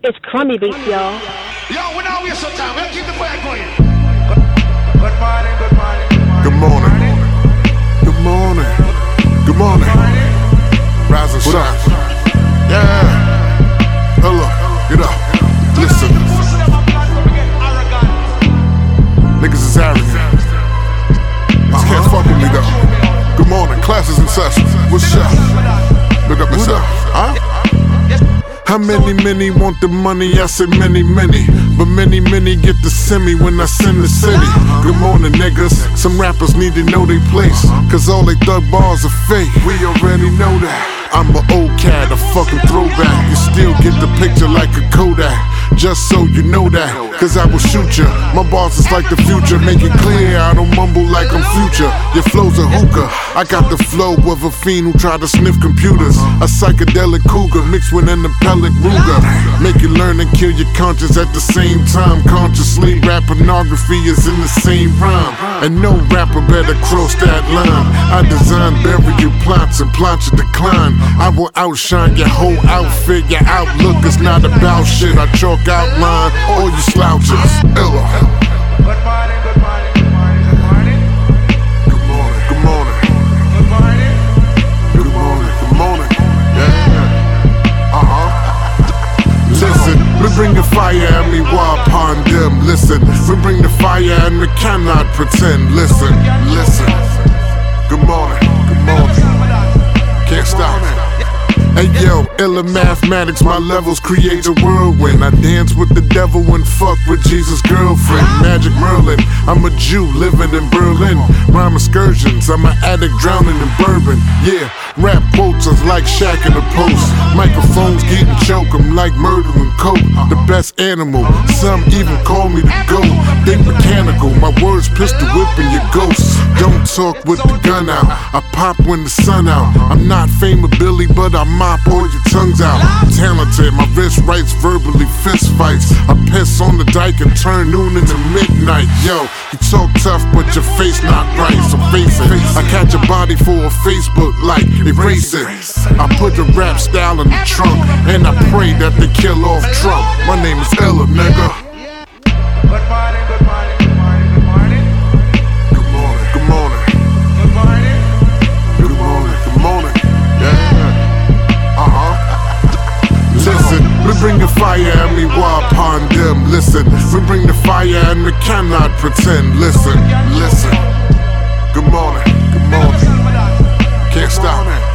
It's crummy beats, y'all. Yo, we're not wasting time. We'll keep the fire going. Good morning, good morning, good morning. Good morning. Good morning. Rise and shine. Yeah. Hello. Get up. Listen. Niggas is arrogant. Niggas can't fuck with me though. Good morning. Classes in session. What's up? Look up yourself. Huh? How many want the money? I say many. But many get the semi when I send the city. Good morning, niggas. Some rappers need to know their place, cause all they thug bars are fake. We already know that. I'm an old cat, a fucking throwback. You still get the picture like a Kodak. Just so you know that, cause I will shoot ya. My boss is like the future, make it clear I don't mumble like I'm future. Your flow's a hookah, I got the flow of a fiend who tried to sniff computers. A psychedelic cougar mixed with an appellate Ruger. Make you learn and kill your conscience at the same time. Consciously, rap pornography is in the same rhyme. And no rapper better cross that line. I design burial plots and plots of decline. I will outshine your whole outfit. Your outlook is not about shit. I chalk outline all you slouches. Ella. Good morning, good morning, good morning, good morning. Good morning, good morning. Good morning. Good morning, good morning. Yeah. Listen, we bring the fire and we war upon them. Listen, we bring the fire and we cannot pretend. Listen. Good morning, good morning. Can't stop. Hey yo, illa mathematics, my levels create a whirlwind. I dance with the devil and fuck with Jesus' girlfriend. Magic Merlin, I'm a Jew living in Berlin. Rhyme excursions, I'm an addict drowning in bourbon. Yeah, rap quotes is like Shaq in the post. Microphones getting choke, I'm like murdering coke. The best animal, some even call me the GOAT. Think mechanical, my words pistol whipping your ghosts. Don't talk with the gun out, I pop when the sun out. I'm not famous Billy, but I'm mop all your tongues out. Talented, my wrist writes verbally fist fights. I piss on the dike and turn noon into midnight. Yo, you talk tough, but your face not right, so face it. I catch a body for a Facebook like, erase it. I put the rap style in the trunk, and I pray that they kill off Trump. My name is Ella, nigga. Good morning, good morning, good morning, good morning. Good morning, good morning. Good morning. Good morning, good morning. Yeah. Listen, we bring the fire and we war upon them. Listen, we bring the fire and we cannot pretend. Listen. Good morning, good morning. Can't stop.